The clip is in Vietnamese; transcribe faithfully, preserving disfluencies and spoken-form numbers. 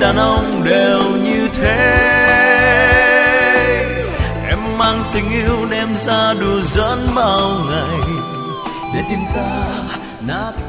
đàn ông đều như thế. Em mang tình yêu đem ra đùa giỡn bao ngày để tim ta nát